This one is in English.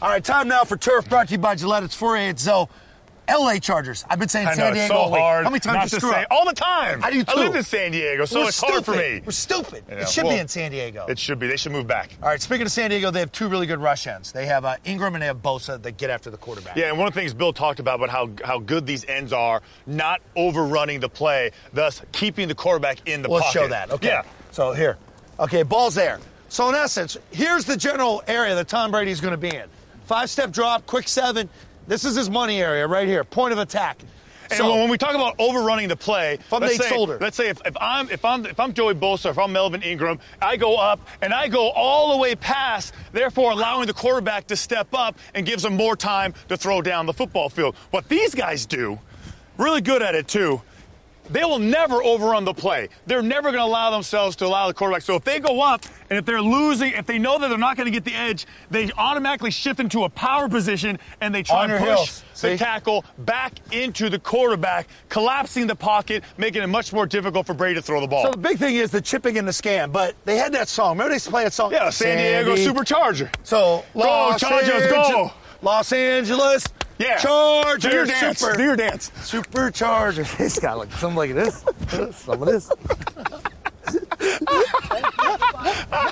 All right, time now for Turf, brought to you by Gillette. It's 4A. So, LA Chargers. I've been saying San Diego. It's so hard. How many times not you to screw say up? all the time. I do too. I live in San Diego, so it's hard for me. We're stupid. Yeah, It should be in San Diego. It should be. They should move back. All right, speaking of San Diego, they have two really good rush ends. They have Ingram and they have Bosa that get after the quarterback. Yeah, and one of the things Bill talked about how good these ends are, not overrunning the play, thus keeping the quarterback in the pocket. Let's show that. Okay. Yeah. So here. Okay, ball's there. So in essence, here's the general area that Tom Brady's going to be in. 5-step drop, quick 7. This is his money area right here, point of attack. And So when we talk about overrunning the play, let's say if I'm Joey Bosa, if I'm Melvin Ingram, I go up and I go all the way past, therefore allowing the quarterback to step up and gives him more time to throw down the football field. What these guys do, really good at it too, they will never overrun the play. They're never going to allow themselves to allow the quarterback. So if they go up and if they're losing, if they know that they're not going to get the edge, they automatically shift into a power position and they try and push the tackle back into the quarterback, collapsing the pocket, making it much more difficult for Brady to throw the ball. So the big thing is the chipping and the scam, but they had that song. Remember they used to play that song? Yeah, San Diego Supercharger. So Go Chargers, go! Los Angeles. Yeah. Chargers. Do your dance. Super. Do your dance. Superchargers. He's got like something like this. Some of this.